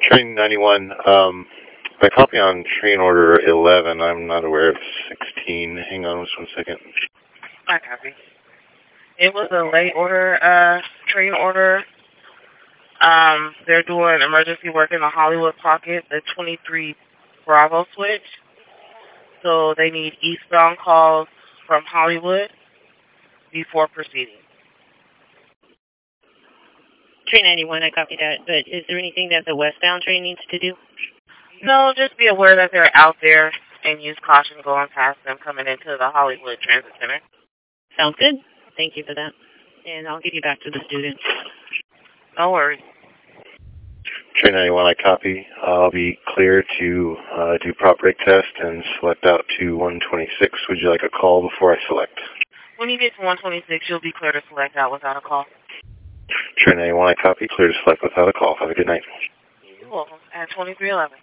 Train 91, I copy on train order 11. I'm not aware of 16. Hang on just one second. I copy. It was a late order, train order. They're doing emergency work in the Hollywood pocket, the 23 Bravo switch. So they need eastbound calls from Hollywood before proceeding. Train 91, I copy that. But is there anything that the westbound train needs to do? No, just be aware that they're out there and use caution going past them coming into the Hollywood Transit Center. Sounds good. Thank you for that. And I'll give you back to the student. No worries. Train 91, I copy. I'll be clear to do prop brake test and select out to 126. Would you like a call before I select? When you get to 126, you'll be clear to select out without a call. Train 91, I copy. Clear to select without a call. Have a good night. You're welcome. At 2311.